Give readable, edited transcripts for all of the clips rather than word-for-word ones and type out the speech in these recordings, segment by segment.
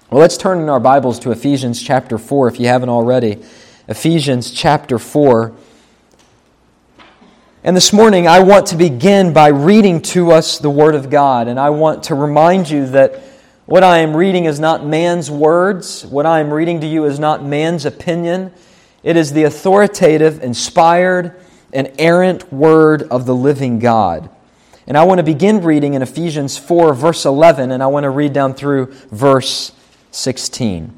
Well, let's turn in our Bibles to Ephesians chapter 4 if you haven't already. Ephesians chapter 4. And this morning I want to begin by reading to us the Word of God. And I want to remind you that what I am reading is not man's words. What I am reading to you is not man's opinion. It is the authoritative, inspired, and errant Word of the living God. And I want to begin reading in Ephesians 4, verse 11, and I want to read down through verse 16.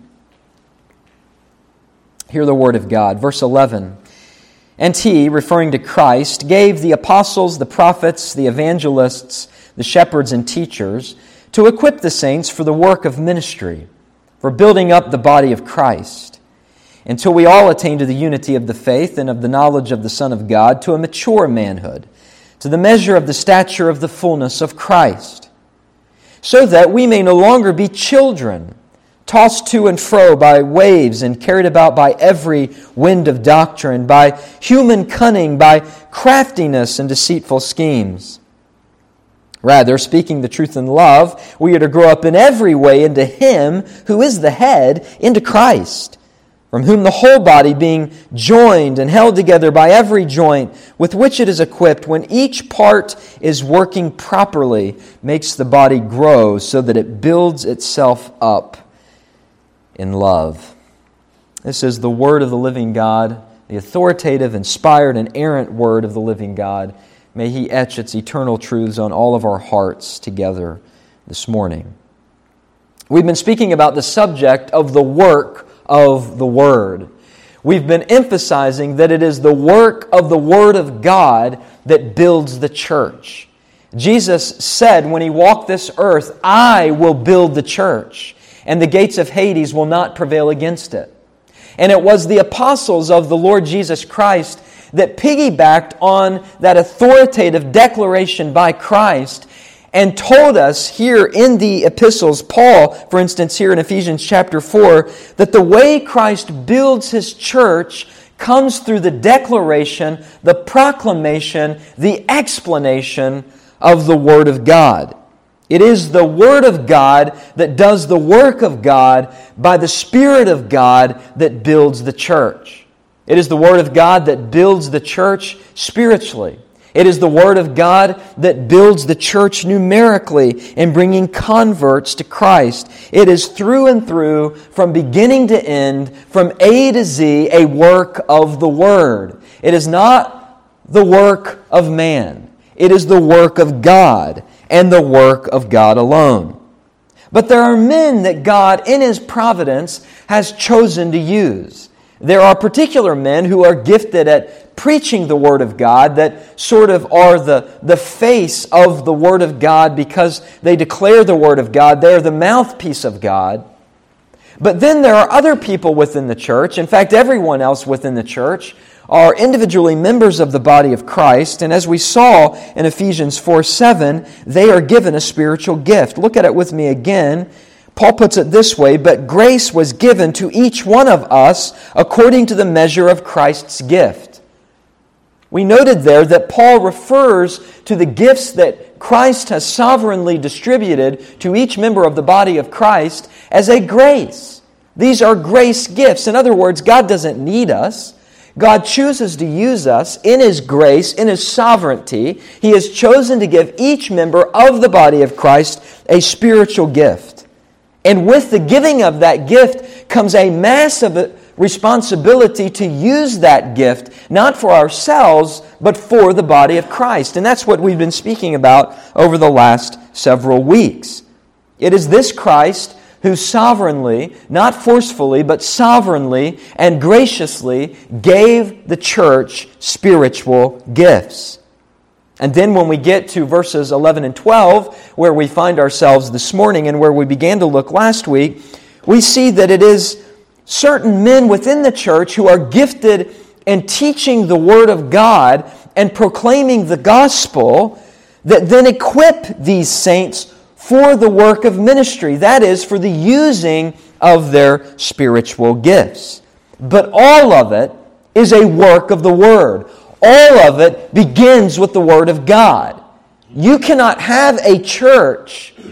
Hear the Word of God. Verse 11. And He, referring to Christ, gave the apostles, the prophets, the evangelists, the shepherds and teachers to equip the saints for the work of ministry, for building up the body of Christ, until we all attain to the unity of the faith and of the knowledge of the Son of God, to a mature manhood, to the measure of the stature of the fullness of Christ, so that we may no longer be children, tossed to and fro by waves and carried about by every wind of doctrine, by human cunning, by craftiness and deceitful schemes. Rather, speaking the truth in love, we are to grow up in every way into Him who is the head, into Christ, from whom the whole body, being joined and held together by every joint with which it is equipped, when each part is working properly, makes the body grow so that it builds itself up in love. This is the Word of the living God, the authoritative, inspired, and errant Word of the living God. May He etch its eternal truths on all of our hearts together this morning. We've been speaking about the subject of the work of the Word. We've been emphasizing that it is the work of the Word of God that builds the church. Jesus said when He walked this earth, "I will build the church, and the gates of Hades will not prevail against it." And it was the apostles of the Lord Jesus Christ that piggybacked on that authoritative declaration by Christ and told us here in the epistles, Paul, for instance, here in Ephesians chapter 4, that the way Christ builds His church comes through the declaration, the proclamation, the explanation of the Word of God. It is the Word of God that does the work of God by the Spirit of God that builds the church. It is the Word of God that builds the church spiritually. It is the Word of God that builds the church numerically in bringing converts to Christ. It is through and through, from beginning to end, from A to Z, a work of the Word. It is not the work of man. It is the work of God and the work of God alone. But there are men that God, in His providence, has chosen to use. There are particular men who are gifted at preaching the Word of God that sort of are the face of the Word of God because they declare the Word of God. They are the mouthpiece of God. But then there are other people within the church, in fact everyone else within the church, are individually members of the body of Christ. And as we saw in Ephesians 4:7, they are given a spiritual gift. Look at it with me again. Paul puts it this way, "But grace was given to each one of us according to the measure of Christ's gift." We noted there that Paul refers to the gifts that Christ has sovereignly distributed to each member of the body of Christ as a grace. These are grace gifts. In other words, God doesn't need us. God chooses to use us in His grace, in His sovereignty. He has chosen to give each member of the body of Christ a spiritual gift. And with the giving of that gift comes a massive responsibility to use that gift, not for ourselves, but for the body of Christ. And that's what we've been speaking about over the last several weeks. It is this Christ who sovereignly, not forcefully, but sovereignly and graciously gave the church spiritual gifts. And then when we get to verses 11 and 12, where we find ourselves this morning and where we began to look last week, we see that it is certain men within the church who are gifted in teaching the Word of God and proclaiming the gospel that then equip these saints for the work of ministry. That is, for the using of their spiritual gifts. But all of it is a work of the Word. All of it begins with the Word of God. You cannot have a church,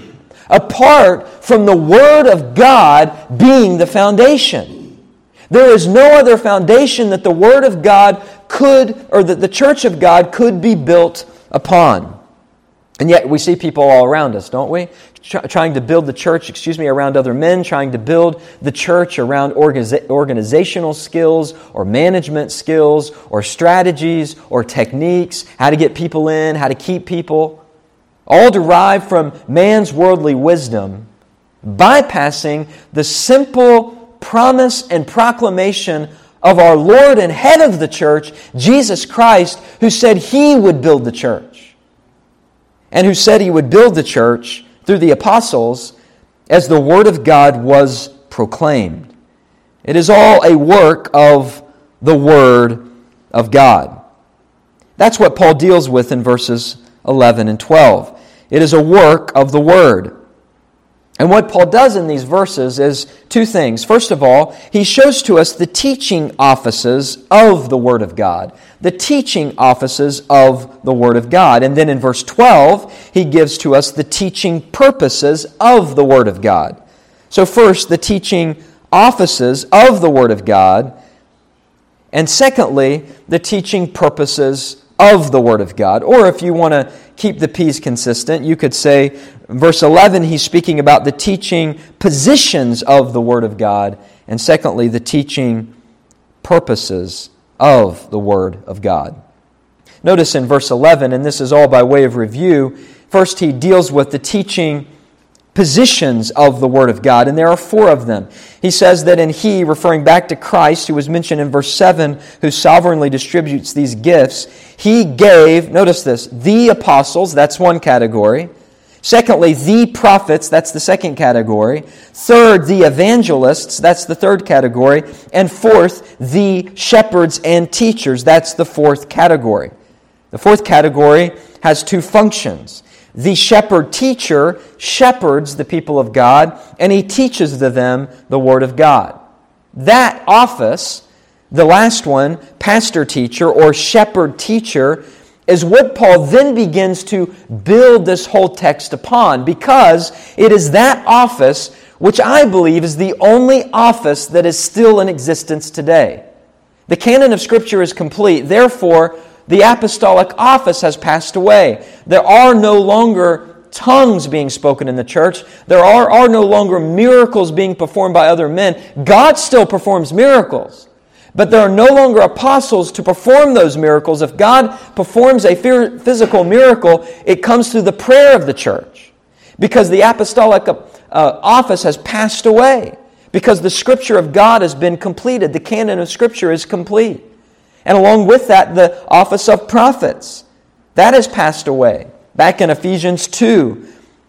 apart from the Word of God being the foundation. There is no other foundation that the Word of God could, or that the church of God could be built upon. And yet we see people all around us, don't we? Trying to build the church, around other men, trying to build the church around organizational skills or management skills or strategies or techniques, how to get people in, how to keep people, all derived from man's worldly wisdom, bypassing the simple promise and proclamation of our Lord and head of the church, Jesus Christ, who said He would build the church. And who said He would build the church through the apostles as the Word of God was proclaimed. It is all a work of the Word of God. That's what Paul deals with in verses 11 and 12. It is a work of the Word. And what Paul does in these verses is two things. First of all, he shows to us the teaching offices of the Word of God. The teaching offices of the Word of God. And then in verse 12, he gives to us the teaching purposes of the Word of God. So first, the teaching offices of the Word of God. And secondly, the teaching purposes of the Word of God. Or if you want to keep the P's consistent, you could say, verse 11, he's speaking about the teaching positions of the Word of God. And secondly, the teaching purposes of the Word of God. Notice in verse 11, and this is all by way of review, first he deals with the teaching positions of the Word of God, and there are four of them. He says that in He, referring back to Christ, who was mentioned in verse 7, who sovereignly distributes these gifts, He gave, notice this, the apostles, that's one category. Secondly, the prophets, that's the second category. Third, the evangelists, that's the third category. And fourth, the shepherds and teachers, that's the fourth category. The fourth category has two functions. The shepherd-teacher shepherds the people of God, and he teaches to them the Word of God. That office, the last one, pastor-teacher or shepherd-teacher, is what Paul then begins to build this whole text upon, because it is that office which I believe is the only office that is still in existence today. The canon of Scripture is complete. Therefore, the apostolic office has passed away. There are no longer tongues being spoken in the church. There are no longer miracles being performed by other men. God still performs miracles. But there are no longer apostles to perform those miracles. If God performs a physical miracle, it comes through the prayer of the church. Because the apostolic office has passed away. Because the Scripture of God has been completed. The canon of Scripture is complete. And along with that, the office of prophets. That has passed away. Back in Ephesians 2,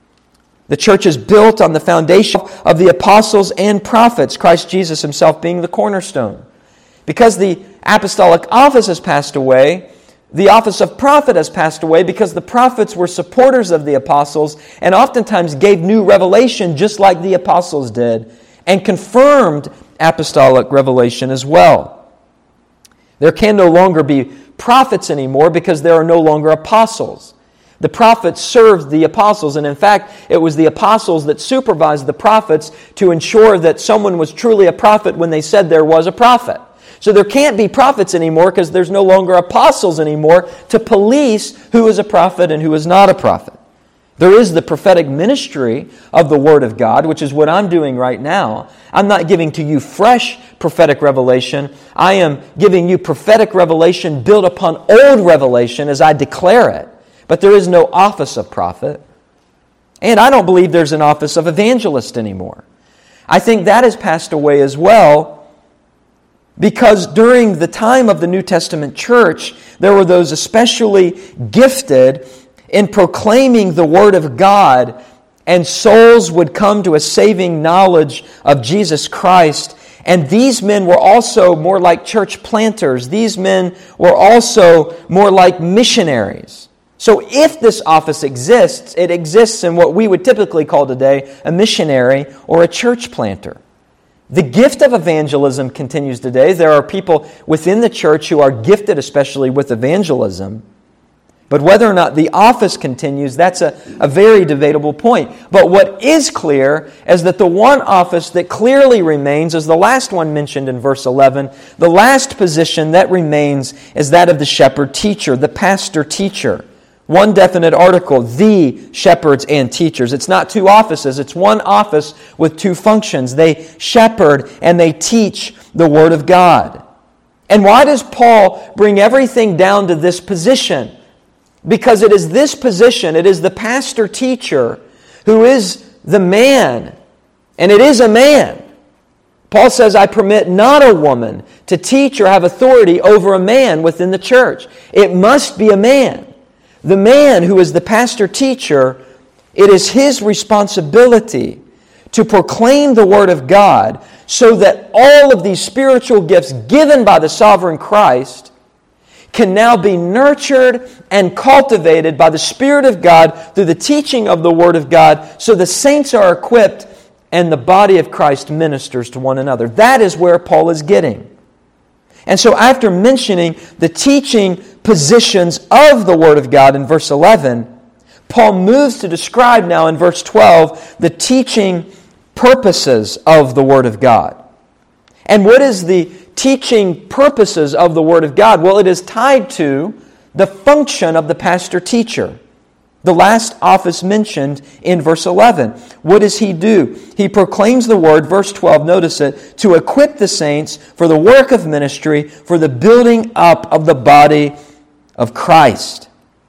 the church is built on the foundation of the apostles and prophets, Christ Jesus Himself being the cornerstone. Because the apostolic office has passed away, the office of prophet has passed away because the prophets were supporters of the apostles and oftentimes gave new revelation just like the apostles did and confirmed apostolic revelation as well. There can no longer be prophets anymore because there are no longer apostles. The prophets served the apostles, and in fact, it was the apostles that supervised the prophets to ensure that someone was truly a prophet when they said there was a prophet. So there can't be prophets anymore because there's no longer apostles anymore to police who is a prophet and who is not a prophet. There is the prophetic ministry of the Word of God, which is what I'm doing right now. I'm not giving to you fresh prophetic revelation. I am giving you prophetic revelation built upon old revelation as I declare it. But there is no office of prophet. And I don't believe there's an office of evangelist anymore. I think that has passed away as well, because during the time of the New Testament church, there were those especially gifted in proclaiming the Word of God, and souls would come to a saving knowledge of Jesus Christ. And these men were also more like church planters. These men were also more like missionaries. So if this office exists, it exists in what we would typically call today a missionary or a church planter. The gift of evangelism continues today. There are people within the church who are gifted especially with evangelism. But whether or not the office continues, that's a very debatable point. But what is clear is that the one office that clearly remains is the last one mentioned in verse 11. The last position that remains is that of the shepherd teacher, the pastor teacher. One definite article, the shepherds and teachers. It's not two offices, it's one office with two functions. They shepherd and they teach the Word of God. And why does Paul bring everything down to this position? Because it is this position, it is the pastor-teacher who is the man. And it is a man. Paul says, I permit not a woman to teach or have authority over a man within the church. It must be a man. The man who is the pastor-teacher, it is his responsibility to proclaim the Word of God so that all of these spiritual gifts given by the sovereign Christ can now be nurtured and cultivated by the Spirit of God through the teaching of the Word of God, so the saints are equipped and the body of Christ ministers to one another. That is where Paul is getting. And so after mentioning the teaching positions of the Word of God in verse 11, Paul moves to describe now in verse 12 the teaching purposes of the Word of God. And what is the teaching purposes of the Word of God? Well, it is tied to the function of the pastor-teacher. The last office mentioned in verse 11. What does he do? He proclaims the Word, verse 12, notice it, to equip the saints for the work of ministry, for the building up of the body of Christ.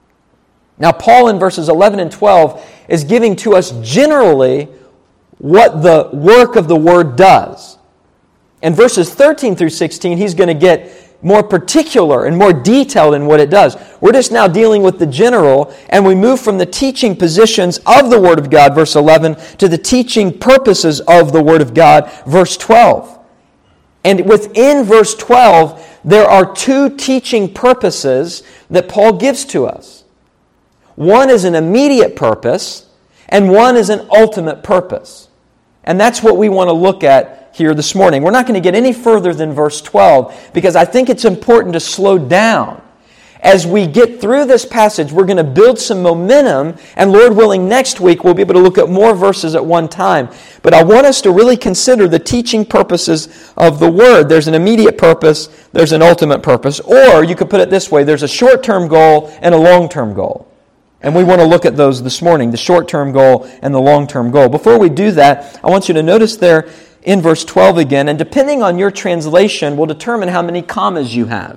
Now, Paul in verses 11 and 12 is giving to us generally what the work of the Word does. In verses 13 through 16, he's going to get more particular and more detailed in what it does. We're just now dealing with the general, and we move from the teaching positions of the Word of God, verse 11, to the teaching purposes of the Word of God, verse 12. And within verse 12, there are two teaching purposes that Paul gives to us. One is an immediate purpose, and one is an ultimate purpose. And that's what we want to look at here this morning. We're not going to get any further than verse 12 because I think it's important to slow down. As we get through this passage, we're going to build some momentum, and Lord willing, next week we'll be able to look at more verses at one time. But I want us to really consider the teaching purposes of the Word. There's an immediate purpose, there's an ultimate purpose, or you could put it this way, there's a short-term goal and a long-term goal. And we want to look at those this morning, the short-term goal and the long-term goal. Before we do that, I want you to notice there in verse 12 again, and depending on your translation will determine how many commas you have.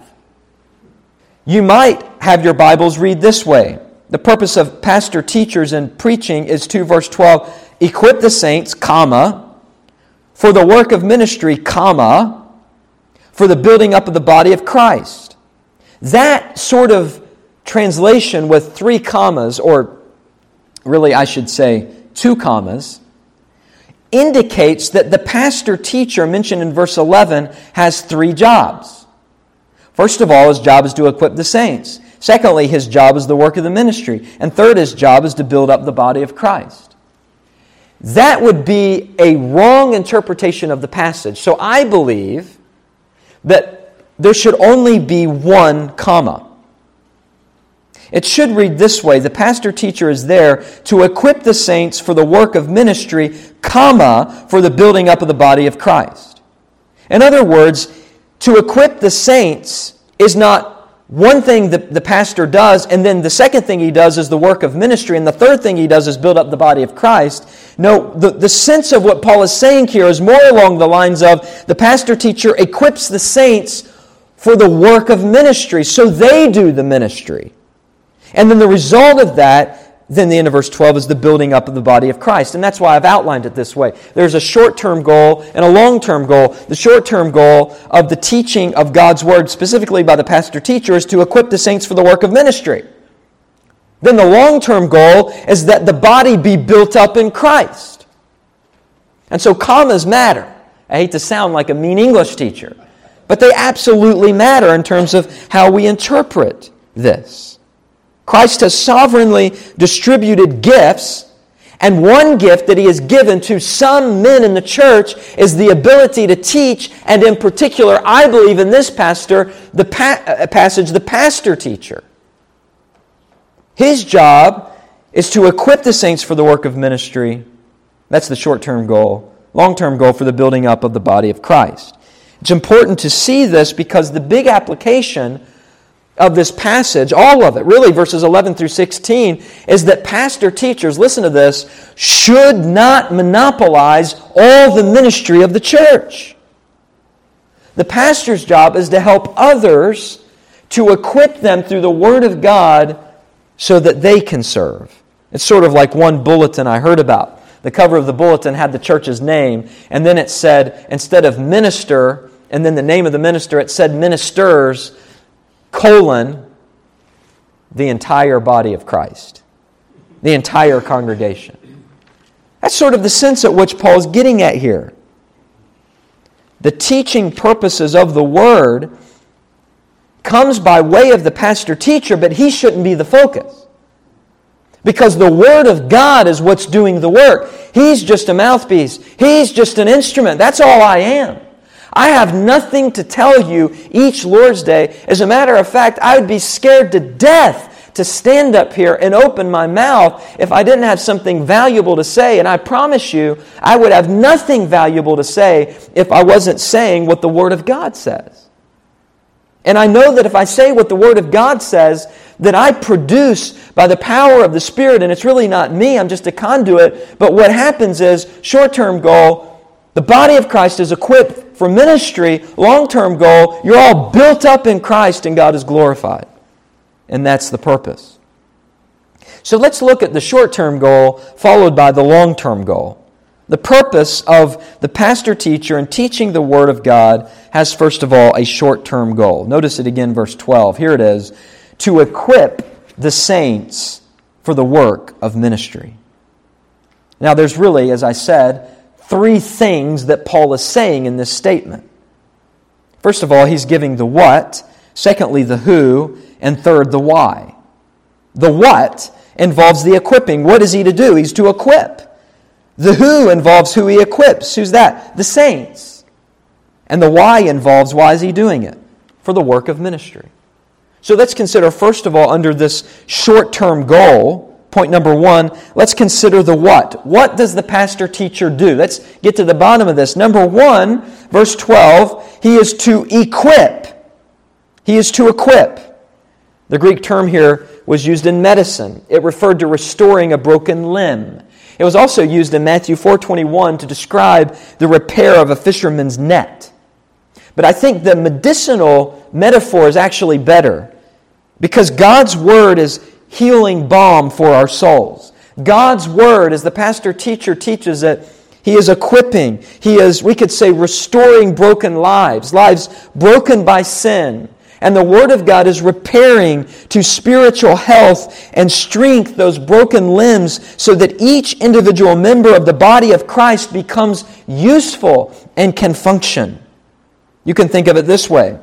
You might have your Bibles read this way. The purpose of pastor teachers and preaching is to, verse 12, equip the saints, comma, for the work of ministry, comma, for the building up of the body of Christ. That sort of translation with 3 commas, or really I should say 2 commas, indicates that the pastor-teacher mentioned in verse 11 has 3 jobs. First of all, his job is to equip the saints. Secondly, his job is the work of the ministry. And third, his job is to build up the body of Christ. That would be a wrong interpretation of the passage. So I believe that there should only be 1 comma. It should read this way: the pastor-teacher is there to equip the saints for the work of ministry, comma, for the building up of the body of Christ. In other words, to equip the saints is not one thing that the pastor does, and then the second thing he does is the work of ministry, and the third thing he does is build up the body of Christ. No, the sense of what Paul is saying here is more along the lines of the pastor-teacher equips the saints for the work of ministry, so they do the ministry. And then the result of that, then the end of verse 12, is the building up of the body of Christ. And that's why I've outlined it this way. There's a short-term goal and a long-term goal. The short-term goal of the teaching of God's Word, specifically by the pastor-teacher, is to equip the saints for the work of ministry. Then the long-term goal is that the body be built up in Christ. And so commas matter. I hate to sound like a mean English teacher, but they absolutely matter in terms of how we interpret this. Christ has sovereignly distributed gifts, and one gift that He has given to some men in the church is the ability to teach, and in particular, I believe in this passage, the pastor-teacher. His job is to equip the saints for the work of ministry. That's the short-term goal. Long-term goal for the building up of the body of Christ. It's important to see this because the big application of this passage, all of it, really verses 11 through 16, is that pastor-teachers, listen to this, should not monopolize all the ministry of the church. The pastor's job is to help others, to equip them through the Word of God so that they can serve. It's sort of like one bulletin I heard about. The cover of the bulletin had the church's name, and then it said, instead of minister, and then the name of the minister, it said ministers, the entire body of Christ. The entire congregation. That's sort of the sense at which Paul's getting at here. The teaching purposes of the Word comes by way of the pastor-teacher, but he shouldn't be the focus. Because the Word of God is what's doing the work. He's just a mouthpiece. He's just an instrument. That's all I am. I have nothing to tell you each Lord's Day. As a matter of fact, I would be scared to death to stand up here and open my mouth if I didn't have something valuable to say. And I promise you, I would have nothing valuable to say if I wasn't saying what the Word of God says. And I know that if I say what the Word of God says, that I produce by the power of the Spirit, and it's really not me, I'm just a conduit, but what happens is, short-term goal, the body of Christ is equipped for ministry. Long-term goal, you're all built up in Christ and God is glorified. And that's the purpose. So let's look at the short-term goal followed by the long-term goal. The purpose of the pastor-teacher in teaching the Word of God has, first of all, a short-term goal. Notice it again, verse 12. Here it is. To equip the saints for the work of ministry. Now, there's really, as I said, three things that Paul is saying in this statement. First of all, he's giving the what. Secondly, the who. And third, the why. The what involves the equipping. What is he to do? He's to equip. The who involves who he equips. Who's that? The saints. And the why involves why is he doing it? For the work of ministry. So let's consider, first of all, under this short-term goal, point number one, let's consider the what. What does the pastor-teacher do? Let's get to the bottom of this. Number one, verse 12, he is to equip. He is to equip. The Greek term here was used in medicine. It referred to restoring a broken limb. It was also used in Matthew 4:21 to describe the repair of a fisherman's net. But I think the medicinal metaphor is actually better because God's Word is healing balm for our souls. God's Word, as the pastor-teacher teaches it, He is equipping. He is, we could say, restoring broken lives broken by sin. And the Word of God is repairing to spiritual health and strength those broken limbs so that each individual member of the body of Christ becomes useful and can function. You can think of it this way.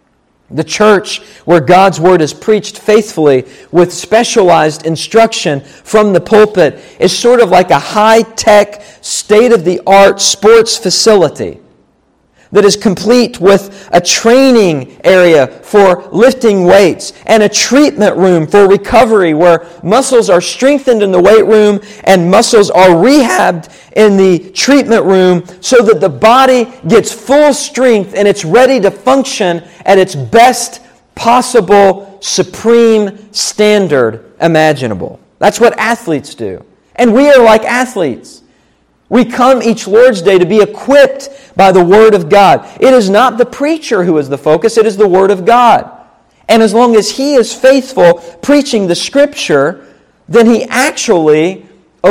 The church where God's Word is preached faithfully with specialized instruction from the pulpit is sort of like a high-tech, state-of-the-art sports facility that is complete with a training area for lifting weights and a treatment room for recovery where muscles are strengthened in the weight room and muscles are rehabbed in the treatment room so that the body gets full strength and it's ready to function at its best possible supreme standard imaginable. That's what athletes do. And we are like athletes. We come each Lord's Day to be equipped by the Word of God. It is not the preacher who is the focus, it is the Word of God. And as long as he is faithful preaching the Scripture, then he actually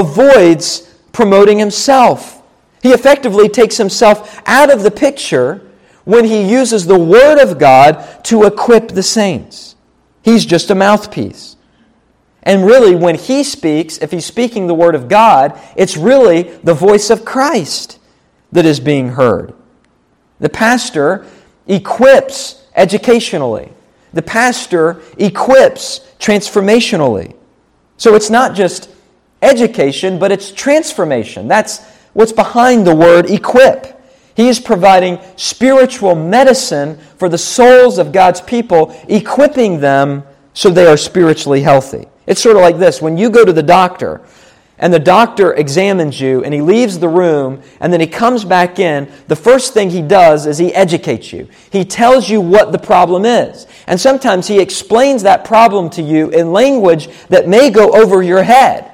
avoids promoting himself. He effectively takes himself out of the picture when he uses the Word of God to equip the saints. He's just a mouthpiece. And really, when he speaks, if he's speaking the Word of God, it's really the voice of Christ that is being heard. The pastor equips educationally. The pastor equips transformationally. So it's not just education, but it's transformation. That's what's behind the word equip. He is providing spiritual medicine for the souls of God's people, equipping them so they are spiritually healthy. It's sort of like this. When you go to the doctor, and the doctor examines you, and he leaves the room, and then he comes back in, the first thing he does is he educates you. He tells you what the problem is. And sometimes he explains that problem to you in language that may go over your head.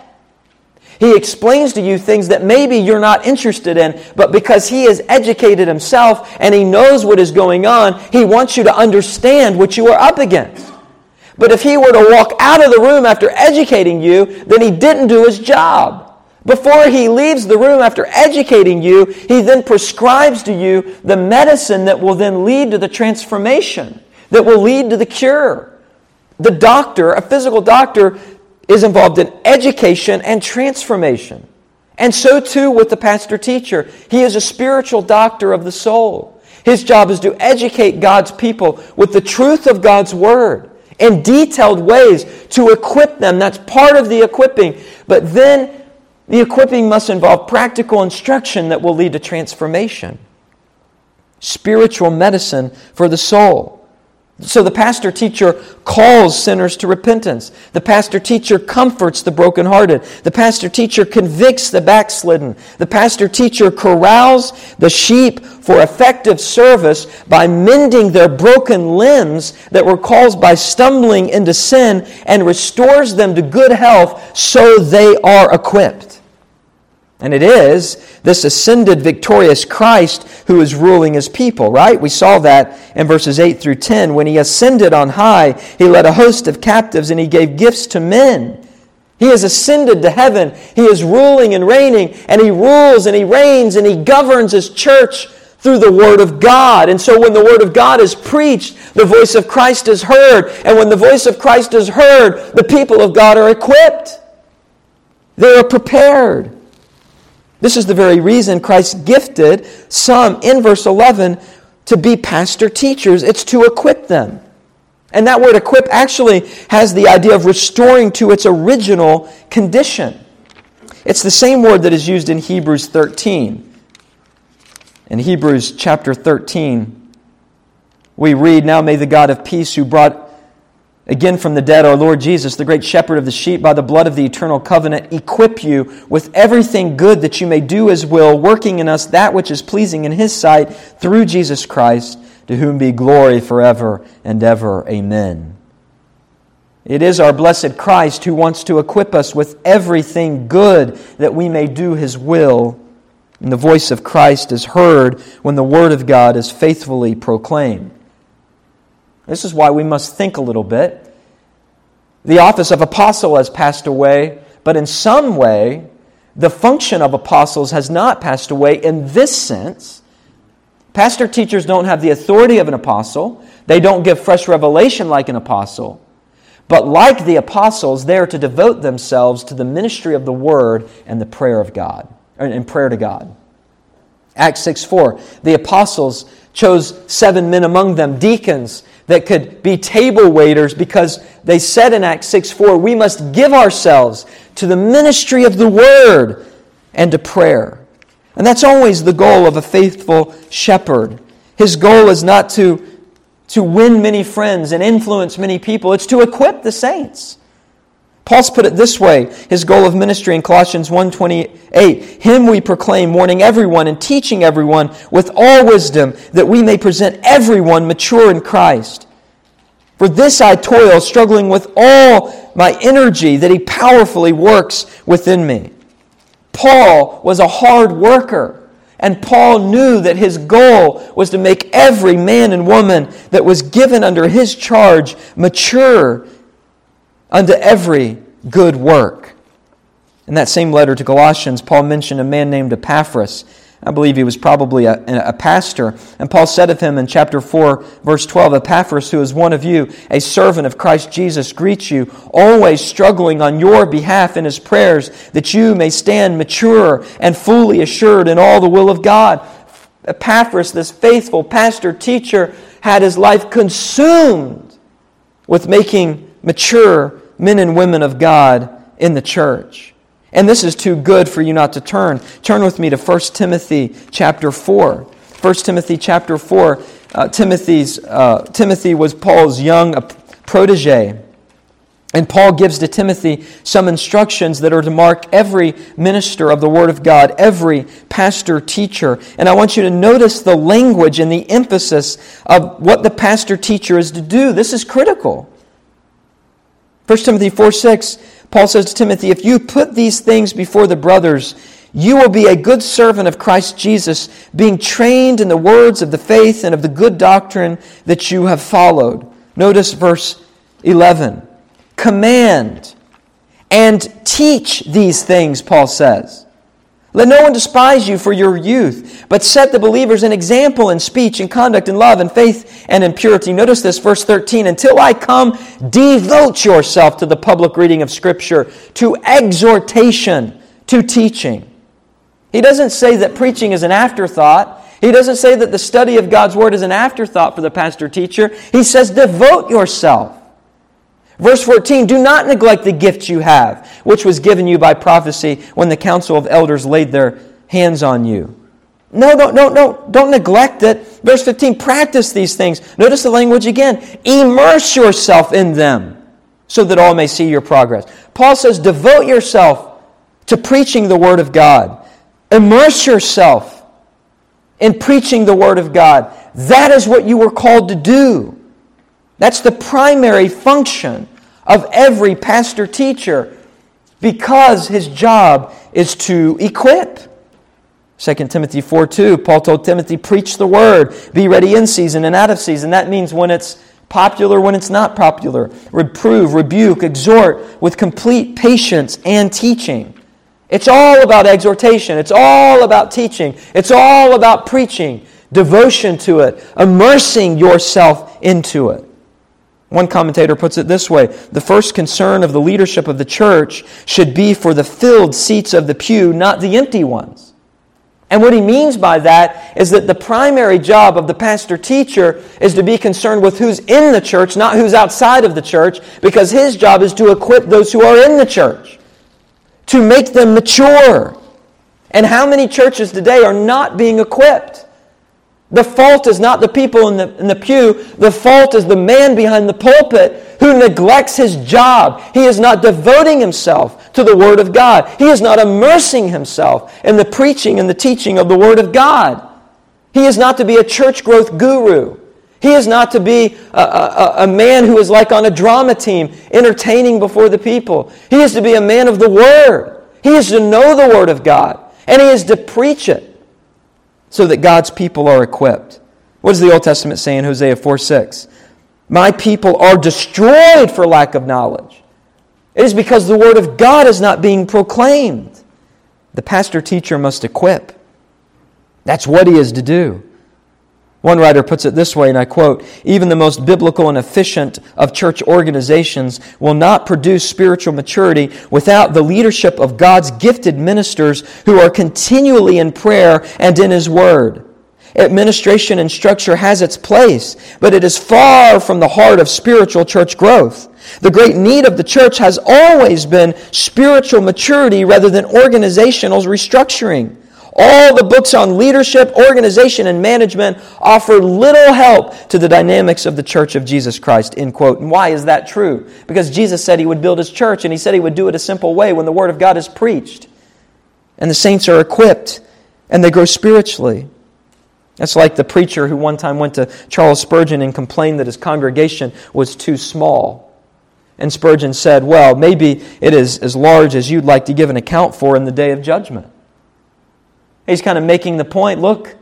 He explains to you things that maybe you're not interested in, but because he has educated himself and he knows what is going on, he wants you to understand what you are up against. But if he were to walk out of the room after educating you, then he didn't do his job. Before he leaves the room after educating you, he then prescribes to you the medicine that will then lead to the transformation, that will lead to the cure. The doctor, a physical doctor, is involved in education and transformation. And so too with the pastor-teacher. He is a spiritual doctor of the soul. His job is to educate God's people with the truth of God's Word in detailed ways to equip them. That's part of the equipping. But then the equipping must involve practical instruction that will lead to transformation. Spiritual medicine for the soul. So the pastor-teacher calls sinners to repentance. The pastor-teacher comforts the brokenhearted. The pastor-teacher convicts the backslidden. The pastor-teacher corrals the sheep for effective service by mending their broken limbs that were caused by stumbling into sin and restores them to good health so they are equipped. And it is this ascended victorious Christ who is ruling His people, right? We saw that in verses 8 through 10. When He ascended on high, He led a host of captives and He gave gifts to men. He has ascended to heaven. He is ruling and reigning, and He rules and He reigns and He governs His church through the Word of God. And so when the Word of God is preached, the voice of Christ is heard. And when the voice of Christ is heard, the people of God are equipped. They are prepared. This is the very reason Christ gifted some in verse 11 to be pastor teachers. It's to equip them. And that word equip actually has the idea of restoring to its original condition. It's the same word that is used in Hebrews 13. In Hebrews chapter 13, we read, "Now may the God of peace, who brought again from the dead our Lord Jesus, the great shepherd of the sheep, by the blood of the eternal covenant, equip you with everything good that you may do His will, working in us that which is pleasing in His sight, through Jesus Christ, to whom be glory forever and ever. Amen." It is our blessed Christ who wants to equip us with everything good that we may do His will. And the voice of Christ is heard when the Word of God is faithfully proclaimed. This is why we must think a little bit. The office of apostle has passed away, but in some way, the function of apostles has not passed away in this sense. Pastor teachers don't have the authority of an apostle. They don't give fresh revelation like an apostle. But like the apostles, they are to devote themselves to the ministry of the Word and the prayer of God, and prayer to God. Acts 6:4, the apostles chose 7 men among them, deacons, that could be table waiters, because they said in Acts 6:4, we must give ourselves to the ministry of the Word and to prayer. And that's always the goal of a faithful shepherd. His goal is not to win many friends and influence many people. It's to equip the saints. Paul's put it this way, his goal of ministry in Colossians 1:28, "Him we proclaim, warning everyone and teaching everyone with all wisdom, that we may present everyone mature in Christ. For this I toil, struggling with all my energy that He powerfully works within me." Paul was a hard worker, and Paul knew that his goal was to make every man and woman that was given under his charge mature unto every good work. In that same letter to Colossians, Paul mentioned a man named Epaphras. I believe he was probably a pastor. And Paul said of him in chapter 4, verse 12, "Epaphras, who is one of you, a servant of Christ Jesus, greets you, always struggling on your behalf in his prayers, that you may stand mature and fully assured in all the will of God." Epaphras, this faithful pastor-teacher, had his life consumed with making mature men and women of God in the church. And this is too good for you not to turn. Turn with me to 1 Timothy chapter 4. 1 Timothy chapter 4. Timothy was Paul's young protege. And Paul gives to Timothy some instructions that are to mark every minister of the Word of God, every pastor, teacher. And I want you to notice the language and the emphasis of what the pastor, teacher is to do. This is critical. 1 Timothy 4:6, Paul says to Timothy, if you put these things before the brothers, you will be a good servant of Christ Jesus, being trained in the words of the faith and of the good doctrine that you have followed. Notice verse 11. Command and teach these things, Paul says. Let no one despise you for your youth, but set the believers an example in speech and conduct and love and faith and in purity. Notice this, verse 13. Until I come, devote yourself to the public reading of Scripture, to exhortation, to teaching. He doesn't say that preaching is an afterthought. He doesn't say that the study of God's Word is an afterthought for the pastor teacher. He says, devote yourself. Verse 14, do not neglect the gift you have, which was given you by prophecy when the council of elders laid their hands on you. No, don't neglect it. Verse 15, practice these things. Notice the language again. Immerse yourself in them so that all may see your progress. Paul says, devote yourself to preaching the Word of God. Immerse yourself in preaching the Word of God. That is what you were called to do. That's the primary function of every pastor teacher because his job is to equip. 2 Timothy 4:2, Paul told Timothy, preach the Word, be ready in season and out of season. That means when it's popular, when it's not popular. Reprove, rebuke, exhort with complete patience and teaching. It's all about exhortation. It's all about teaching. It's all about preaching, devotion to it, immersing yourself into it. One commentator puts it this way, the first concern of the leadership of the church should be for the filled seats of the pew, not the empty ones. And what he means by that is that the primary job of the pastor-teacher is to be concerned with who's in the church, not who's outside of the church, because his job is to equip those who are in the church, to make them mature. And how many churches today are not being equipped? The fault is not the people in the pew. The fault is the man behind the pulpit who neglects his job. He is not devoting himself to the Word of God. He is not immersing himself in the preaching and the teaching of the Word of God. He is not to be a church growth guru. He is not to be a man who is like on a drama team, entertaining before the people. He is to be a man of the Word. He is to know the Word of God, and he is to preach it, so that God's people are equipped. What does the Old Testament say in Hosea 4:6? My people are destroyed for lack of knowledge. It is because the Word of God is not being proclaimed. The pastor-teacher must equip. That's what he is to do. One writer puts it this way, and I quote, even the most biblical and efficient of church organizations will not produce spiritual maturity without the leadership of God's gifted ministers who are continually in prayer and in His Word. Administration and structure has its place, but it is far from the heart of spiritual church growth. The great need of the church has always been spiritual maturity rather than organizational restructuring. All the books on leadership, organization, and management offer little help to the dynamics of the church of Jesus Christ, end quote. And why is that true? Because Jesus said He would build His church, and He said He would do it a simple way when the Word of God is preached. And the saints are equipped, and they grow spiritually. That's like the preacher who one time went to Charles Spurgeon and complained that his congregation was too small. And Spurgeon said, well, maybe it is as large as you'd like to give an account for in the day of judgment. He's kind of making the point, look,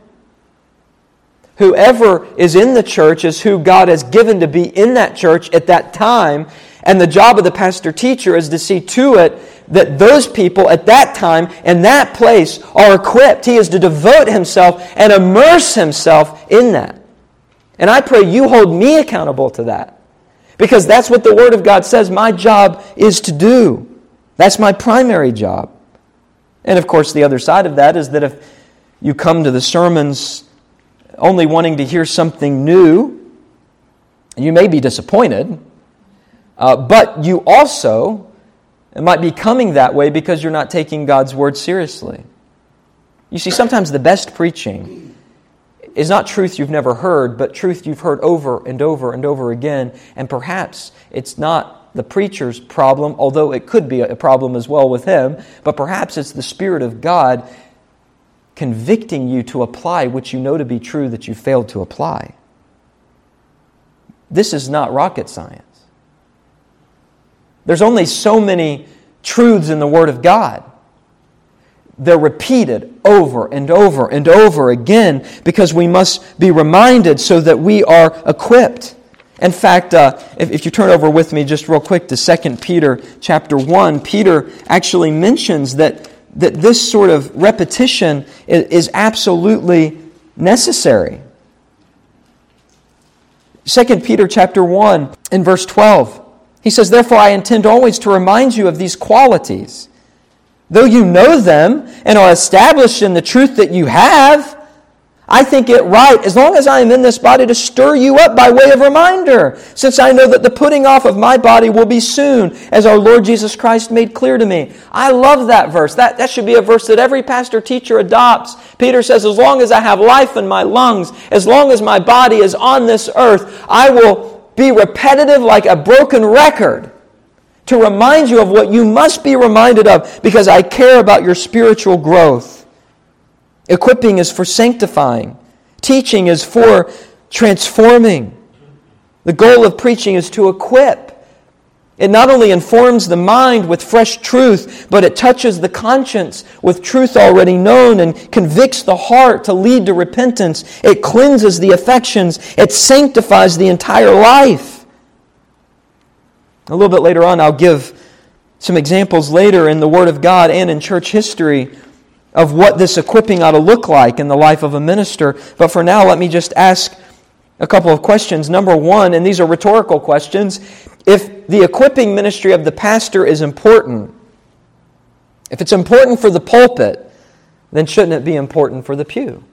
whoever is in the church is who God has given to be in that church at that time, and the job of the pastor-teacher is to see to it that those people at that time and that place are equipped. He is to devote himself and immerse himself in that. And I pray you hold me accountable to that, because that's what the Word of God says my job is to do. That's my primary job. And of course, the other side of that is that if you come to the sermons only wanting to hear something new, you may be disappointed, but you also might be coming that way because you're not taking God's Word seriously. You see, sometimes the best preaching is not truth you've never heard, but truth you've heard over and over and over again, and perhaps it's not the preacher's problem, although it could be a problem as well with him, but perhaps it's the Spirit of God convicting you to apply what you know to be true that you failed to apply. This is not rocket science. There's only so many truths in the Word of God. They're repeated over and over and over again because we must be reminded so that we are equipped. In fact, if you turn over with me just real quick to 2 Peter chapter 1, Peter actually mentions that this sort of repetition is absolutely necessary. 2 Peter chapter 1 in verse 12, he says, "Therefore I intend always to remind you of these qualities, though you know them and are established in the truth that you have. I think it right, as long as I am in this body, to stir you up by way of reminder, since I know that the putting off of my body will be soon, as our Lord Jesus Christ made clear to me." I love that verse. That should be a verse that every pastor teacher adopts. Peter says, as long as I have life in my lungs, as long as my body is on this earth, I will be repetitive like a broken record to remind you of what you must be reminded of, because I care about your spiritual growth. Equipping is for sanctifying. Teaching is for transforming. The goal of preaching is to equip. It not only informs the mind with fresh truth, but it touches the conscience with truth already known and convicts the heart to lead to repentance. It cleanses the affections. It sanctifies the entire life. A little bit later on, I'll give some examples later in the Word of God and in church history of what this equipping ought to look like in the life of a minister. But for now, let me just ask a couple of questions. Number one, and these are rhetorical questions, if the equipping ministry of the pastor is important, if it's important for the pulpit, then shouldn't it be important for the pew?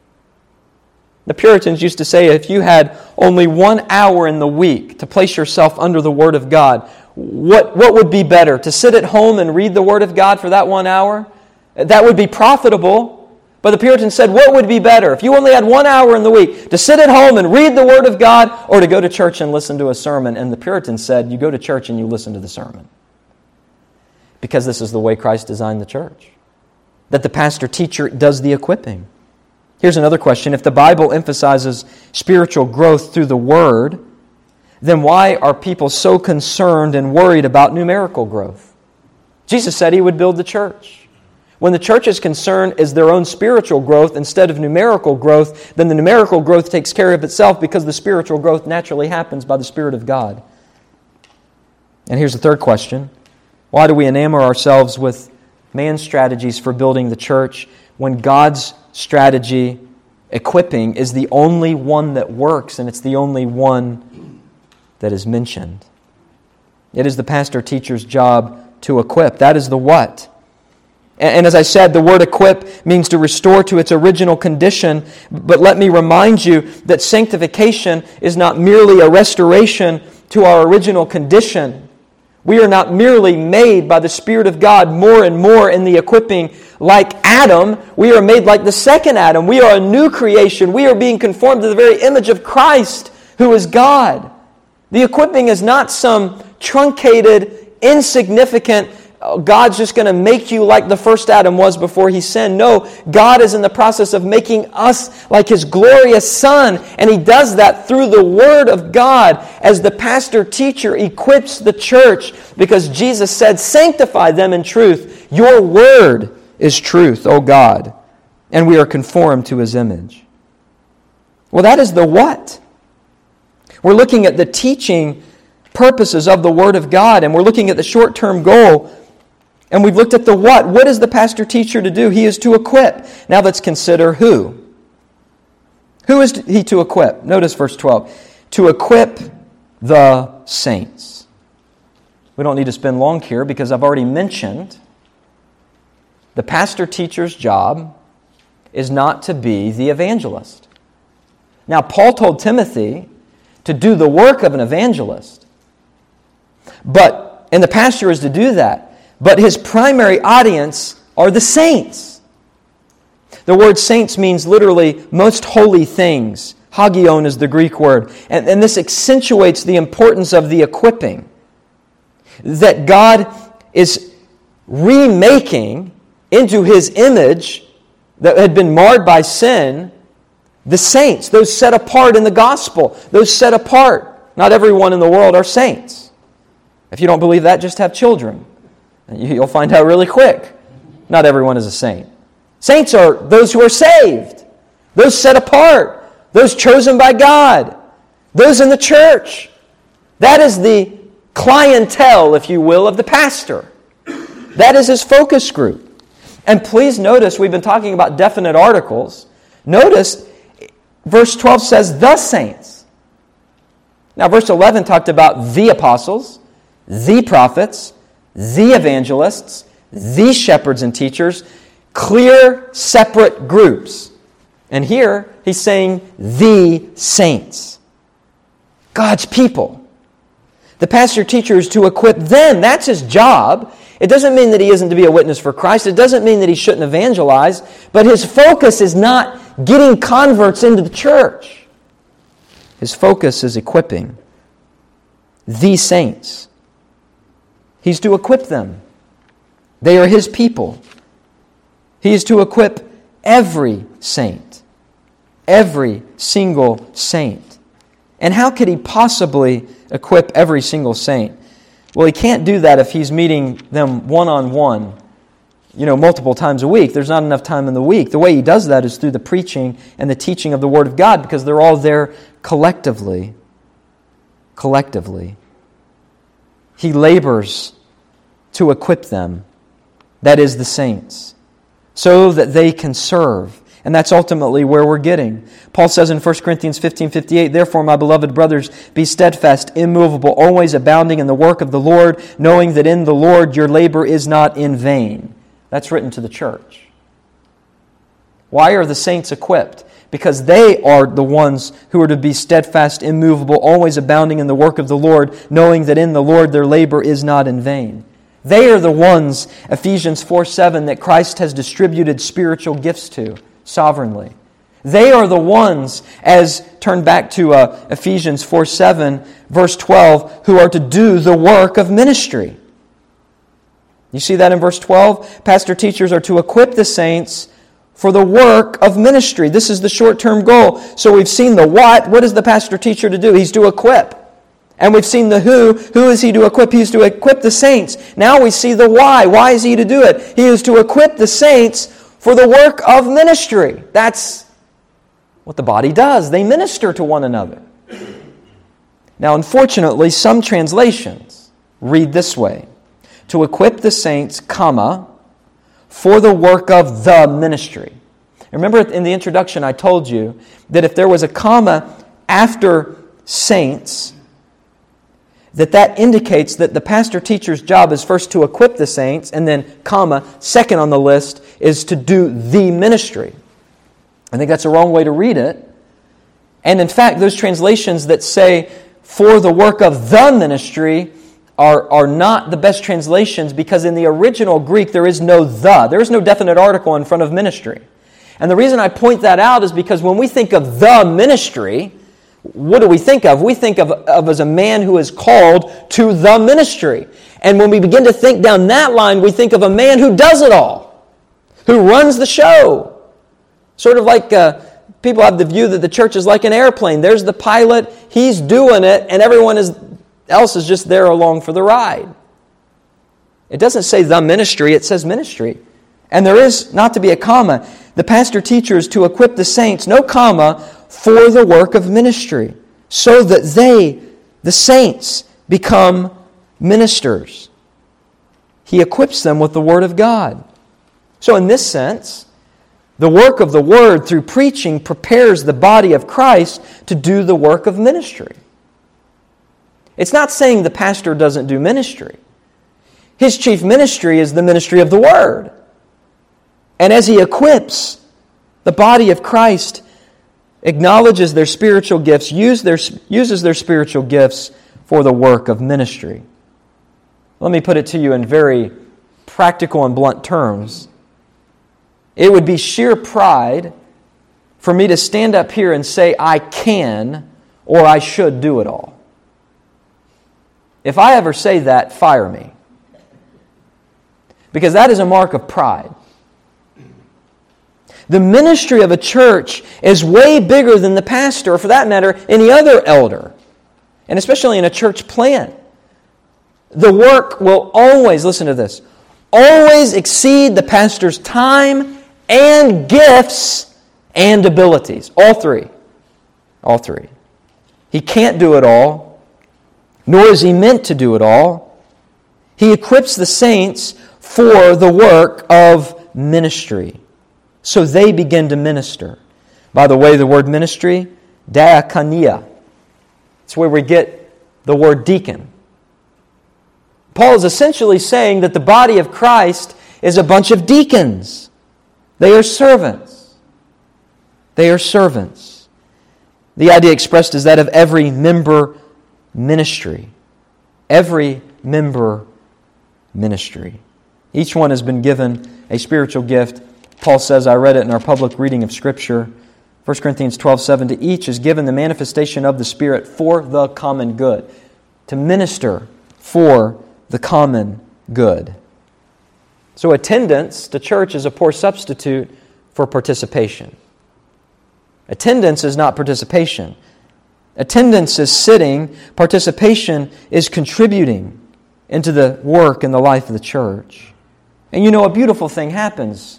The Puritans used to say if you had only 1 hour in the week to place yourself under the Word of God, what would be better? To sit at home and read the Word of God for that 1 hour? That would be profitable. But the Puritans said, what would be better? If you only had 1 hour in the week to sit at home and read the Word of God, or to go to church and listen to a sermon? And the Puritans said, you go to church and you listen to the sermon. Because this is the way Christ designed the church. That the pastor-teacher does the equipping. Here's another question. If the Bible emphasizes spiritual growth through the Word, then why are people so concerned and worried about numerical growth? Jesus said He would build the church. When the church's concern is their own spiritual growth instead of numerical growth, then the numerical growth takes care of itself because the spiritual growth naturally happens by the Spirit of God. And here's the third question. Why do we enamor ourselves with man's strategies for building the church when God's strategy, equipping, is the only one that works and it's the only one that is mentioned? It is the pastor-teacher's job to equip. That is the what. And as I said, the word equip means to restore to its original condition. But let me remind you that sanctification is not merely a restoration to our original condition. We are not merely made by the Spirit of God more and more in the equipping like Adam. We are made like the second Adam. We are a new creation. We are being conformed to the very image of Christ, who is God. The equipping is not some truncated, insignificant, God's just going to make you like the first Adam was before he sinned. No, God is in the process of making us like His glorious Son, and He does that through the Word of God as the pastor-teacher equips the church, because Jesus said, sanctify them in truth. Your Word is truth, O God, and we are conformed to His image. Well, that is the what. We're looking at the teaching purposes of the Word of God, and we're looking at the short-term goal. And we've looked at the what. What is the pastor-teacher to do? He is to equip. Now let's consider who. Who is he to equip? Notice verse 12. To equip the saints. We don't need to spend long here because I've already mentioned the pastor-teacher's job is not to be the evangelist. Now, Paul told Timothy to do the work of an evangelist. And the pastor is to do that. But his primary audience are the saints. The word saints means literally most holy things. Hagion is the Greek word. And this accentuates the importance of the equipping. that God is remaking into His image that had been marred by sin the saints, those set apart in the gospel, those set apart. Not everyone in the world are saints. If you don't believe that, just have children. You'll find out really quick. Not everyone is a saint. Saints are those who are saved, those set apart, those chosen by God, those in the church. That is the clientele, if you will, of the pastor. That is his focus group. And please notice, we've been talking about definite articles. Notice, verse 12 says, the saints. Now, verse 11 talked about the apostles, the prophets, the evangelists, the shepherds and teachers, clear, separate groups. And here, he's saying the saints. God's people. The pastor-teacher is to equip them. That's his job. It doesn't mean that he isn't to be a witness for Christ. It doesn't mean that he shouldn't evangelize. But his focus is not getting converts into the church. His focus is equipping the saints. He's to equip them. They are his people. He is to equip every saint. Every single saint. And how could he possibly equip every single saint? Well, he can't do that if he's meeting them one-on-one, multiple times a week. There's not enough time in the week. The way he does that is through the preaching and the teaching of the Word of God, because they're all there collectively. Collectively. He labors to equip them, that is the saints, so that they can serve. And that's ultimately where we're getting. Paul says in 1 Corinthians 15:58, "Therefore, my beloved brothers, be steadfast, immovable, always abounding in the work of the Lord, knowing that in the Lord your labor is not in vain." That's written to the church. Why are the saints equipped? Because they are the ones who are to be steadfast, immovable, always abounding in the work of the Lord, knowing that in the Lord their labor is not in vain. They are the ones, Ephesians 4:7, that Christ has distributed spiritual gifts to sovereignly. They are the ones, as turn back to Ephesians 4:7, verse 12, who are to do the work of ministry. You see that in verse 12? Pastor teachers are to equip the saints for the work of ministry. This is the short-term goal. So we've seen the what. What is the pastor teacher to do? He's to equip. And we've seen the who. Who is he to equip? He's to equip the saints. Now we see the why. Why is he to do it? He is to equip the saints for the work of ministry. That's what the body does. They minister to one another. Now, unfortunately, some translations read this way: to equip the saints, comma, for the work of the ministry. Remember in the introduction I told you that if there was a comma after saints, that indicates that the pastor-teacher's job is first to equip the saints, and then, comma, second on the list is to do the ministry. I think that's a wrong way to read it. And in fact, those translations that say, for the work of the ministry, are not the best translations, because in the original Greek there is no the. There is no definite article in front of ministry. And the reason I point that out is because when we think of the ministry, what do we think of? We think of as a man who is called to the ministry. And when we begin to think down that line, we think of a man who does it all, who runs the show. Sort of like people have the view that the church is like an airplane. There's the pilot, he's doing it, and everyone else is just there along for the ride. It doesn't say the ministry, it says ministry. And there is not to be a comma. The pastor-teacher is to equip the saints, no comma, for the work of ministry, so that they, the saints, become ministers. He equips them with the Word of God. So in this sense, the work of the Word through preaching prepares the body of Christ to do the work of ministry. It's not saying the pastor doesn't do ministry. His chief ministry is the ministry of the Word. And as he equips, the body of Christ acknowledges their spiritual gifts, uses their spiritual gifts for the work of ministry. Let me put it to you in very practical and blunt terms. It would be sheer pride for me to stand up here and say I can or I should do it all. If I ever say that, fire me. Because that is a mark of pride. The ministry of a church is way bigger than the pastor, or for that matter, any other elder. And especially in a church plant. The work will always, listen to this, always exceed the pastor's time and gifts and abilities. All three. All three. He can't do it all, nor is he meant to do it all. He equips the saints for the work of ministry. So they begin to minister. By the way, the word ministry, diakonia. It's where we get the word deacon. Paul is essentially saying that the body of Christ is a bunch of deacons. They are servants. They are servants. The idea expressed is that of every member ministry. Every member ministry. Each one has been given a spiritual gift. Paul says, I read it in our public reading of Scripture, 1 Corinthians 12:7, to each is given the manifestation of the Spirit for the common good. To minister for the common good. So attendance to church is a poor substitute for participation. Attendance is not participation. Attendance is sitting. Participation is contributing into the work and the life of the church. And you know, a beautiful thing happens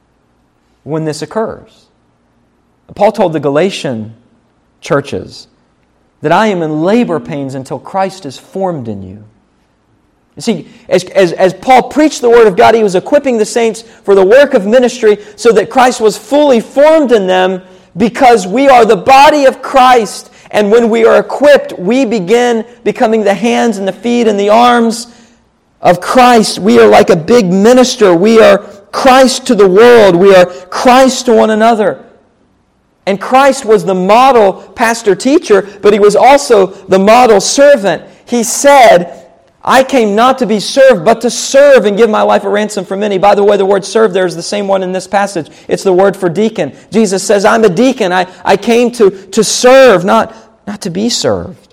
when this occurs. Paul told the Galatian churches that I am in labor pains until Christ is formed in you. You see, as Paul preached the Word of God, he was equipping the saints for the work of ministry so that Christ was fully formed in them, because we are the body of Christ. And when we are equipped, we begin becoming the hands and the feet and the arms of Christ. We are like a big minister. We are Christ to the world. We are Christ to one another. And Christ was the model pastor-teacher, but He was also the model servant. He said, I came not to be served, but to serve and give my life a ransom for many. By the way, the word serve there is the same one in this passage. It's the word for deacon. Jesus says, I'm a deacon. I came to serve, not to be served.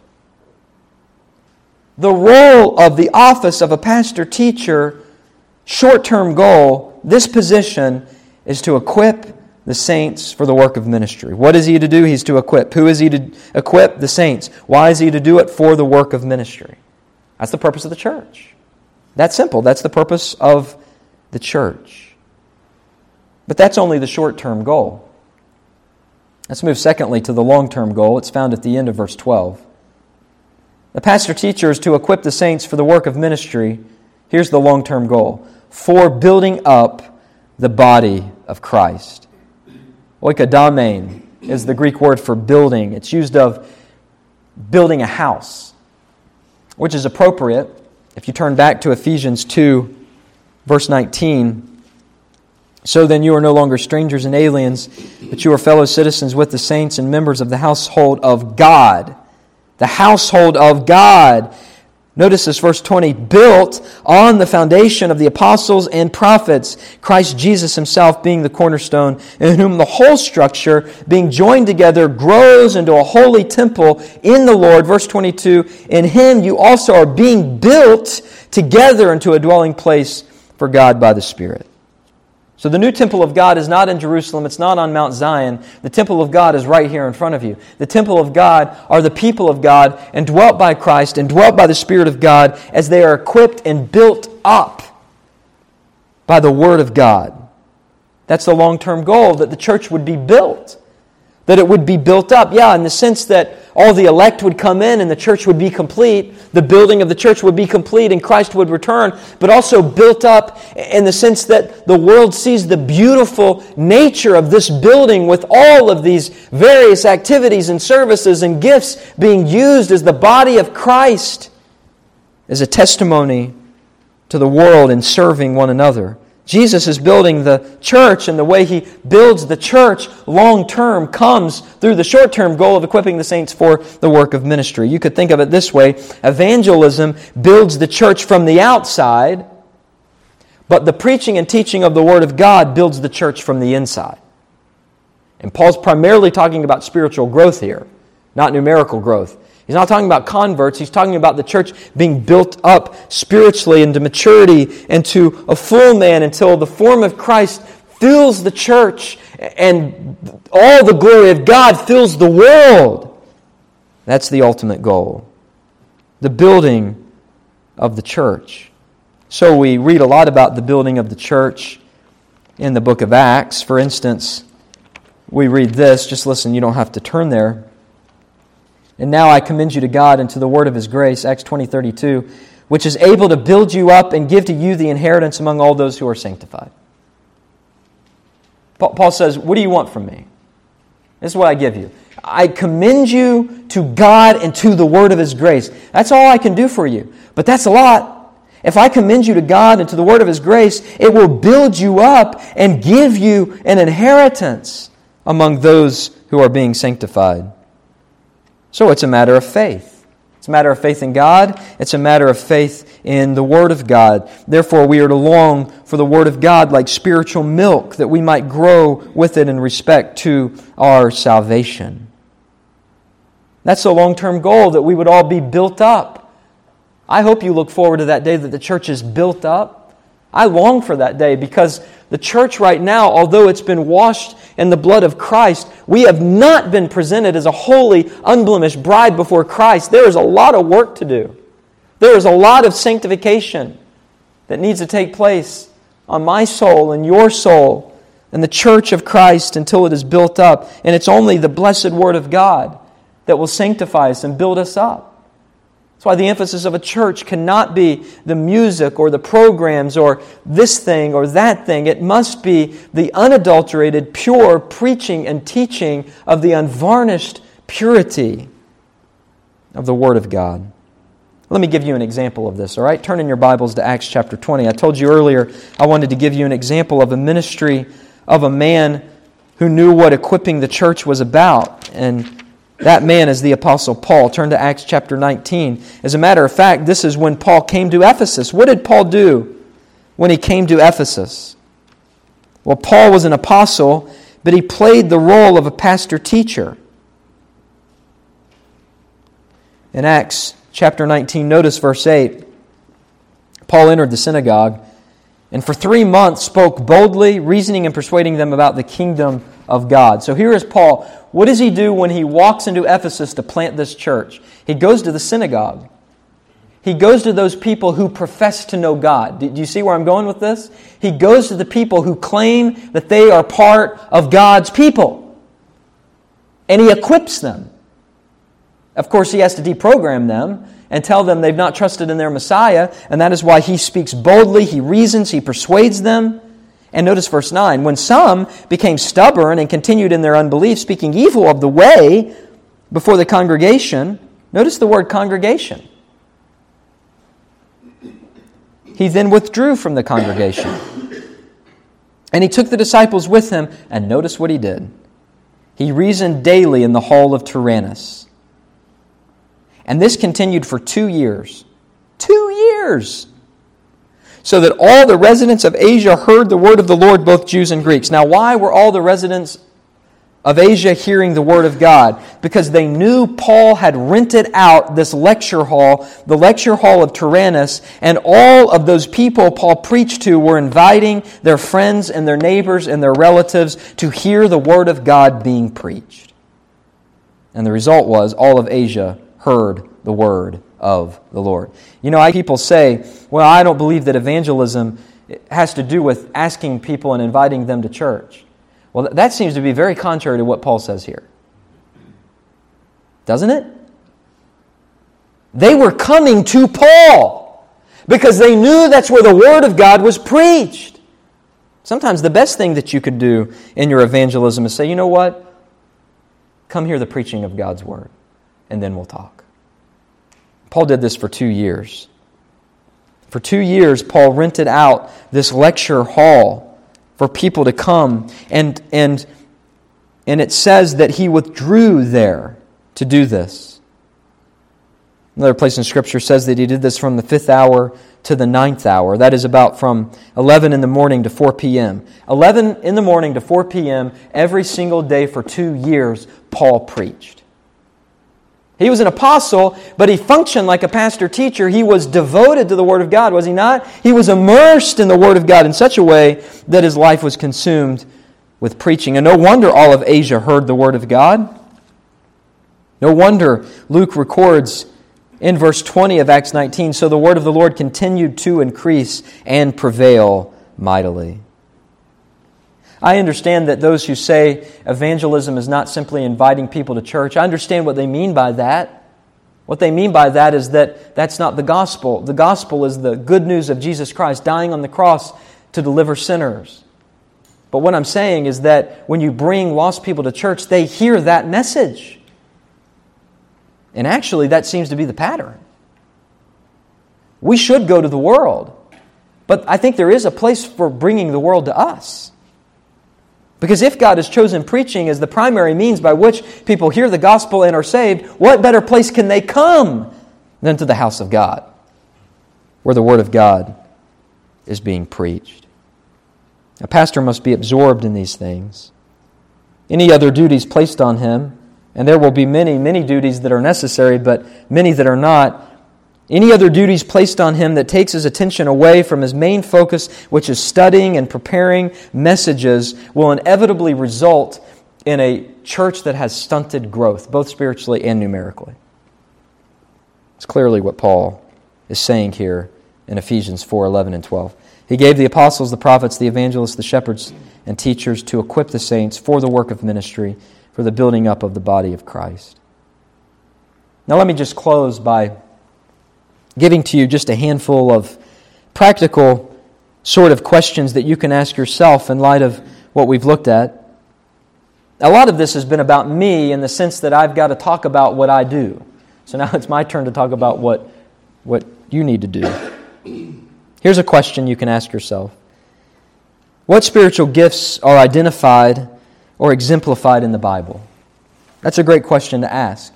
The role of the office of a pastor-teacher, short-term goal, this position is to equip the saints for the work of ministry. What is he to do? He's to equip. Who is he to equip? The saints. Why is he to do it? For the work of ministry. That's the purpose of the church. That's simple. That's the purpose of the church. But that's only the short-term goal. Let's move secondly to the long-term goal. It's found at the end of verse 12. The pastor-teacher is to equip the saints for the work of ministry. Here's the long-term goal. For building up the body of Christ. Oikodamein is the Greek word for building. It's used of building a house, which is appropriate. If you turn back to Ephesians 2, verse 19, so then you are no longer strangers and aliens, but you are fellow citizens with the saints and members of the household of God. The household of God. Notice this, verse 20, built on the foundation of the apostles and prophets, Christ Jesus Himself being the cornerstone, in whom the whole structure, being joined together, grows into a holy temple in the Lord. Verse 22, in Him you also are being built together into a dwelling place for God by the Spirit. So the new temple of God is not in Jerusalem. It's not on Mount Zion. The temple of God is right here in front of you. The temple of God are the people of God, and dwelt by Christ and dwelt by the Spirit of God, as they are equipped and built up by the Word of God. That's the long-term goal, that the church would be built. That it would be built up. Yeah, in the sense that all the elect would come in and the church would be complete. The building of the church would be complete and Christ would return. But also built up in the sense that the world sees the beautiful nature of this building with all of these various activities and services and gifts being used as the body of Christ, as a testimony to the world in serving one another. Jesus is building the church, and the way He builds the church long-term comes through the short-term goal of equipping the saints for the work of ministry. You could think of it this way. Evangelism builds the church from the outside, but the preaching and teaching of the Word of God builds the church from the inside. And Paul's primarily talking about spiritual growth here, not numerical growth. He's not talking about converts. He's talking about the church being built up spiritually into maturity and to a full man until the form of Christ fills the church and all the glory of God fills the world. That's the ultimate goal. The building of the church. So we read a lot about the building of the church in the book of Acts. For instance, we read this. Just listen, you don't have to turn there. And now I commend you to God and to the word of His grace, Acts 20:32, which is able to build you up and give to you the inheritance among all those who are sanctified. Paul says, what do you want from me? This is what I give you. I commend you to God and to the word of His grace. That's all I can do for you. But that's a lot. If I commend you to God and to the word of His grace, it will build you up and give you an inheritance among those who are being sanctified. So it's a matter of faith. It's a matter of faith in God. It's a matter of faith in the Word of God. Therefore, we are to long for the Word of God like spiritual milk, that we might grow with it in respect to our salvation. That's the long-term goal, that we would all be built up. I hope you look forward to that day that the church is built up. I long for that day because the church right now, although it's been washed in the blood of Christ, we have not been presented as a holy, unblemished bride before Christ. There is a lot of work to do. There is a lot of sanctification that needs to take place on my soul and your soul and the church of Christ until it is built up. And it's only the blessed Word of God that will sanctify us and build us up. That's why the emphasis of a church cannot be the music or the programs or this thing or that thing. It must be the unadulterated, pure preaching and teaching of the unvarnished purity of the Word of God. Let me give you an example of this, all right? Turn in your Bibles to Acts chapter 20. I told you earlier I wanted to give you an example of a ministry of a man who knew what equipping the church was about, and that man is the Apostle Paul. Turn to Acts chapter 19. As a matter of fact, this is when Paul came to Ephesus. What did Paul do when he came to Ephesus? Well, Paul was an apostle, but he played the role of a pastor-teacher. In Acts chapter 19, notice verse 8. Paul entered the synagogue and for 3 months spoke boldly, reasoning and persuading them about the kingdom of God. So here is Paul. What does he do when he walks into Ephesus to plant this church? He goes to the synagogue. He goes to those people who profess to know God. Do you see where I'm going with this? He goes to the people who claim that they are part of God's people. And he equips them. Of course, he has to deprogram them and tell them they've not trusted in their Messiah, and that is why he speaks boldly, he reasons, he persuades them. And notice verse 9, when some became stubborn and continued in their unbelief, speaking evil of the way before the congregation, notice the word congregation. He then withdrew from the congregation. And he took the disciples with him, and notice what he did. He reasoned daily in the hall of Tyrannus. And this continued for 2 years. 2 years! So that all the residents of Asia heard the word of the Lord, both Jews and Greeks. Now, why were all the residents of Asia hearing the word of God? Because they knew Paul had rented out this lecture hall, the lecture hall of Tyrannus, and all of those people Paul preached to were inviting their friends and their neighbors and their relatives to hear the word of God being preached. And the result was all of Asia heard the word of the Lord. You know, people say, well, I don't believe that evangelism has to do with asking people and inviting them to church. Well, that seems to be very contrary to what Paul says here. Doesn't it? They were coming to Paul because they knew that's where the Word of God was preached. Sometimes the best thing that you could do in your evangelism is say, you know what? Come hear the preaching of God's Word, and then we'll talk. Paul did this for 2 years. For 2 years, Paul rented out this lecture hall for people to come, and it says that he withdrew there to do this. Another place in Scripture says that he did this from the 5th hour to the 9th hour. That is about from 11 in the morning to 4 p.m. 11 in the morning to 4 p.m. every single day for 2 years, Paul preached. He was an apostle, but he functioned like a pastor-teacher. He was devoted to the Word of God, was he not? He was immersed in the Word of God in such a way that his life was consumed with preaching. And no wonder all of Asia heard the Word of God. No wonder Luke records in verse 20 of Acts 19, so the word of the Lord continued to increase and prevail mightily. I understand that those who say evangelism is not simply inviting people to church, I understand what they mean by that. What they mean by that is that that's not the gospel. The gospel is the good news of Jesus Christ dying on the cross to deliver sinners. But what I'm saying is that when you bring lost people to church, they hear that message. And actually, that seems to be the pattern. We should go to the world, but I think there is a place for bringing the world to us. Because if God has chosen preaching as the primary means by which people hear the gospel and are saved, what better place can they come than to the house of God, where the Word of God is being preached? A pastor must be absorbed in these things. Any other duties placed on him, and there will be many, many duties that are necessary, but many that are not. Any other duties placed on him that takes his attention away from his main focus, which is studying and preparing messages, will inevitably result in a church that has stunted growth, both spiritually and numerically. It's clearly what Paul is saying here in Ephesians 4:11 and 12. He gave the apostles, the prophets, the evangelists, the shepherds, and teachers to equip the saints for the work of ministry, for the building up of the body of Christ. Now let me just close by giving to you just a handful of practical sort of questions that you can ask yourself in light of what we've looked at. A lot of this has been about me in the sense that I've got to talk about what I do. So now it's my turn to talk about what you need to do. Here's a question you can ask yourself. What spiritual gifts are identified or exemplified in the Bible? That's a great question to ask.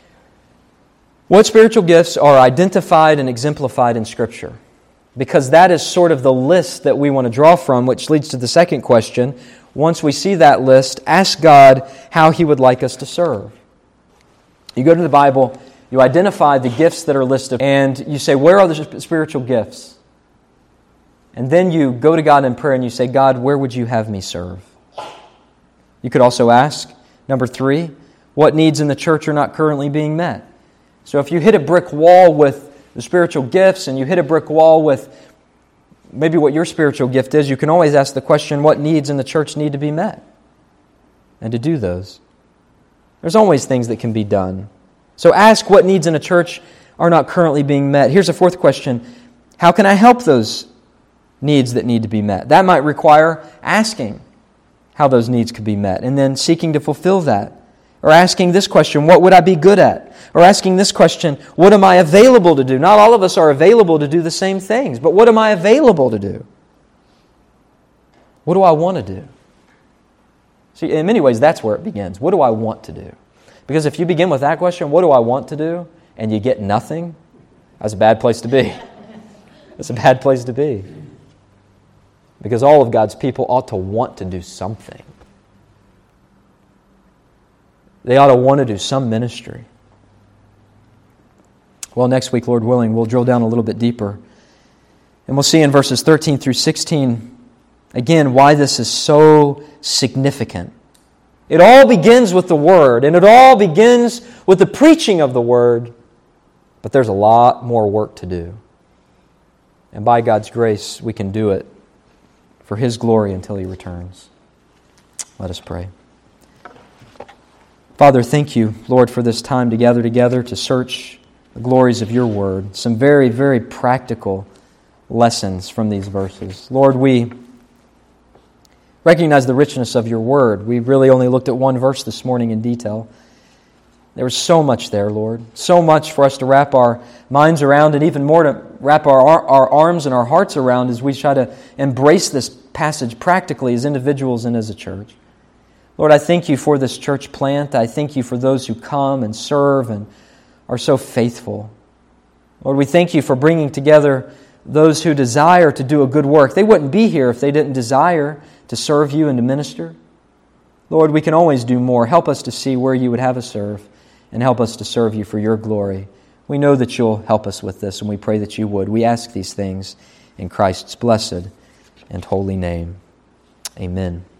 What spiritual gifts are identified and exemplified in Scripture? Because that is sort of the list that we want to draw from, which leads to the second question. Once we see that list, ask God how He would like us to serve. You go to the Bible, you identify the gifts that are listed, and you say, where are the spiritual gifts? And then you go to God in prayer and you say, God, where would you have me serve? You could also ask, number 3, what needs in the church are not currently being met? So if you hit a brick wall with the spiritual gifts and you hit a brick wall with maybe what your spiritual gift is, you can always ask the question, what needs in the church need to be met? And to do those. There's always things that can be done. So ask what needs in a church are not currently being met. Here's a fourth question. How can I help those needs that need to be met? That might require asking how those needs could be met, and then seeking to fulfill that. Or asking this question, what would I be good at? Or asking this question, what am I available to do? Not all of us are available to do the same things, but what am I available to do? What do I want to do? See, in many ways, that's where it begins. What do I want to do? Because if you begin with that question, what do I want to do, and you get nothing, that's a bad place to be. That's a bad place to be. Because all of God's people ought to want to do something. They ought to want to do some ministry. Well, next week, Lord willing, we'll drill down a little bit deeper. And we'll see in verses 13 through 16, again, why this is so significant. It all begins with the Word, and it all begins with the preaching of the Word. But there's a lot more work to do. And by God's grace, we can do it for His glory until He returns. Let us pray. Father, thank you, Lord, for this time to gather together to search the glories of your word. Some very, very practical lessons from these verses. Lord, we recognize the richness of your word. We really only looked at one verse this morning in detail. There was so much there, Lord. So much for us to wrap our minds around, and even more to wrap our arms and our hearts around as we try to embrace this passage practically as individuals and as a church. Lord, I thank you for this church plant. I thank you for those who come and serve and are so faithful. Lord, we thank you for bringing together those who desire to do a good work. They wouldn't be here if they didn't desire to serve you and to minister. Lord, we can always do more. Help us to see where you would have us serve and help us to serve you for your glory. We know that you'll help us with this, and we pray that you would. We ask these things in Christ's blessed and holy name. Amen.